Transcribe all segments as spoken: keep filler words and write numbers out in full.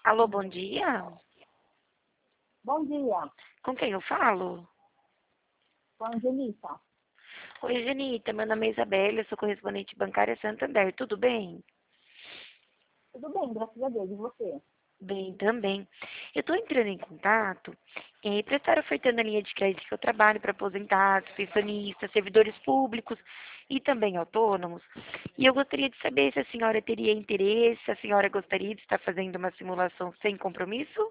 Alô, bom dia? Bom dia, Com quem eu falo? com a Angelita. Oi, Janita, meu nome é Isabela, eu sou correspondente bancária Santander, tudo bem? Tudo bem, graças a Deus. E você? Bem, também. Eu estou entrando em contato eh, para estar ofertando a linha de crédito que eu trabalho para aposentados, pensionistas, servidores públicos e também autônomos. E eu gostaria de saber se a senhora teria interesse, se a senhora gostaria de estar fazendo uma simulação sem compromisso?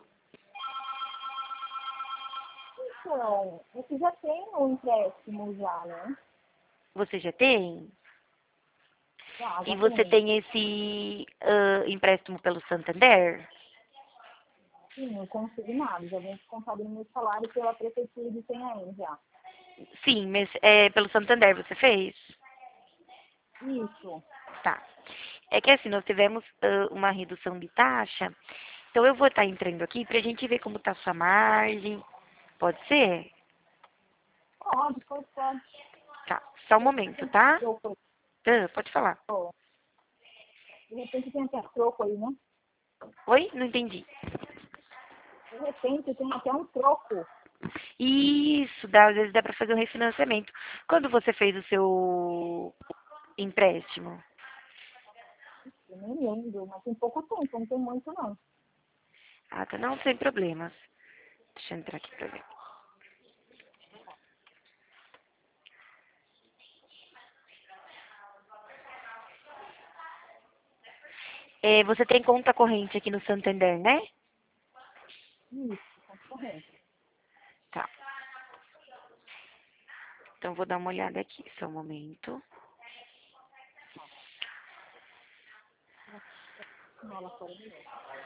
Então, você já tem um empréstimo já, né? Você já tem? Já, E já você tem. tem esse ah, empréstimo pelo Santander? Sim, consignado. Já vem descontado no meu salário pela prefeitura de Itanhaém já. Sim, mas é, pelo Santander você fez? Isso. Tá. É que assim, nós tivemos ah, uma redução de taxa, então eu vou estar entrando aqui pra gente ver como tá a sua margem. Pode ser? Pode, pode, pode. Tá. Só um momento, tá? Troco aí. Ah, pode falar. Ó, de repente tem até troco aí, né? Oi? Não entendi. De repente tem até um troco. Isso, dá, às vezes dá pra fazer um refinanciamento. Quando você fez o seu empréstimo? Eu nem lembro, mas tem pouco tempo, não tem muito não. Ah, tá. Não, sem problemas. Deixa eu entrar aqui pra ver. É, você tem conta corrente aqui no Santander, né? Isso, concorrente. Tá. Então, vou dar uma olhada aqui, só um momento. Não, lá fora é melhor.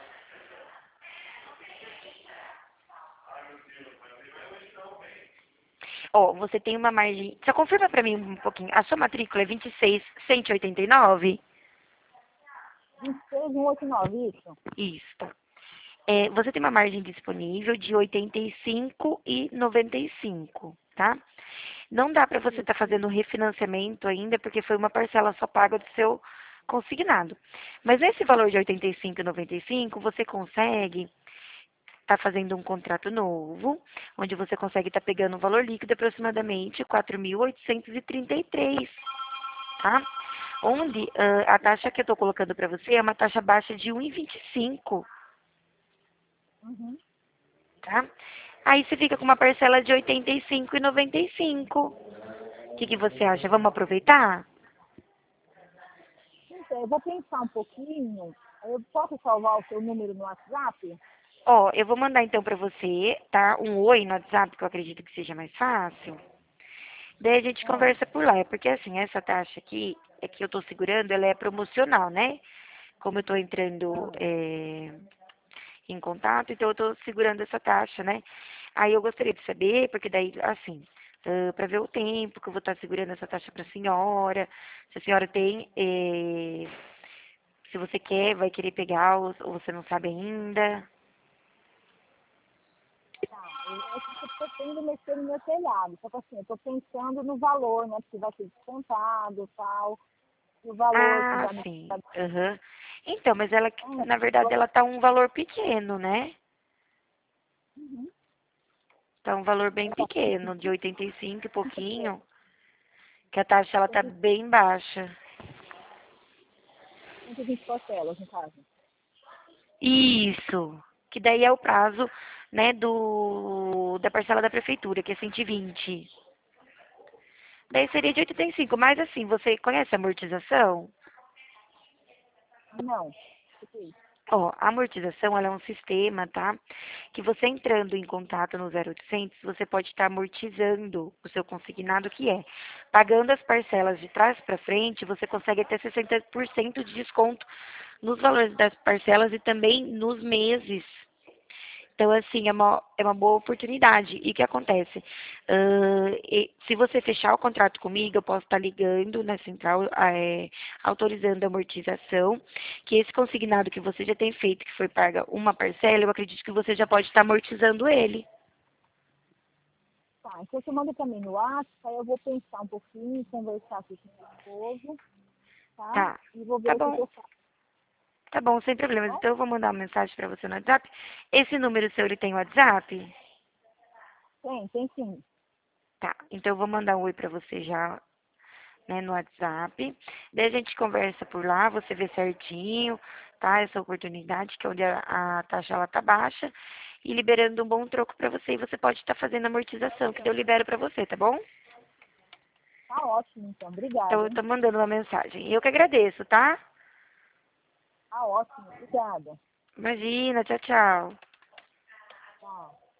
Ó, você tem uma margem... Só confirma pra mim um pouquinho. A sua matrícula é vinte e seis, cento e oitenta e nove? vinte e seis, cento e oitenta e nove, isso? Isso, tá. É, você tem uma margem disponível de oitenta e cinco e noventa e cinco, tá? Não dá pra você estar Isso. fazendo refinanciamento ainda, porque foi uma parcela só paga do seu consignado. Mas nesse valor de oitenta e cinco e noventa e cinco, você consegue estar fazendo um contrato novo, onde você consegue estar pegando um valor líquido de aproximadamente quatro mil oitocentos e trinta e três, tá? Onde ah, a taxa que eu estou colocando para você é uma taxa baixa de um vírgula vinte e cinco, Uhum. tá? Aí você fica com uma parcela de oitenta e cinco e noventa e cinco. O que que você acha? Vamos aproveitar? Então, eu vou pensar um pouquinho. Eu posso salvar o seu número no WhatsApp? Ó, eu vou mandar então para você, tá? Um oi no WhatsApp, que eu acredito que seja mais fácil. Daí a gente Ah, conversa por lá. É porque assim, essa taxa aqui, é que eu tô segurando, ela é promocional, né? Como eu tô entrando ah, é, em contato, então eu tô segurando essa taxa, né? Aí eu gostaria de saber, porque daí, assim, uh, para ver o tempo que eu vou estar segurando essa taxa para a senhora, se a senhora tem, eh, se você quer, vai querer pegar, ou, ou você não sabe ainda. tá. Eu, é que eu pretendo mexer no meu telhado. Só que assim, eu tô pensando no valor, né? Porque vai ser descontado e tal. E o valor que Ah, vai me sim. Aham. Então, mas ela, ah, na verdade, ela tá um valor pequeno, né? uhum. Tá um valor bem Eu faço pequeno, de oitenta e cinco e pouquinho, que a taxa ela tá cento bem baixa. e vinte parcelas, no caso. Isso. Que daí é o prazo, né, do da parcela da prefeitura, que é cento e vinte. Daí seria de oitenta e cinco, mas assim, você conhece a amortização? Não. O que é isso? Ó, a amortização, ela é um sistema, tá? Que você entrando em contato no zero oitocentos, você pode estar amortizando o seu consignado, que é pagando as parcelas de trás para frente, você consegue até sessenta por cento de desconto nos valores das parcelas e também nos meses. Então, assim, é uma, é uma boa oportunidade. E o que acontece? Ahn, e se você fechar o contrato comigo, eu posso estar ligando na central, é, autorizando a amortização, que esse consignado que você já tem feito, que foi paga uma parcela, eu acredito que você já pode estar amortizando ele. Tá. Então você manda também no WhatsApp, aí eu vou pensar um pouquinho, conversar aqui com o meu esposo, tá? Tá, E vou ver tá o que, que bom. eu faço. Tá bom, sem problemas. Tá bom? Então eu vou mandar uma mensagem pra você no WhatsApp. Esse número seu, ele tem WhatsApp? Tem, tem sim. Tá, então eu vou mandar um oi pra você já, né, no WhatsApp. Daí a gente conversa por lá, você vê certinho, tá? Essa oportunidade, que é onde a, a taxa ela tá baixa, e liberando um bom troco pra você. E você pode estar fazendo amortização, que daí eu libero pra você, tá bom? Tá ótimo, então. Então Obrigada, eu hein? tô mandando uma mensagem. E eu que agradeço, tá? Tá ótimo. Obrigada. Imagina, tchau, tchau. Tchau.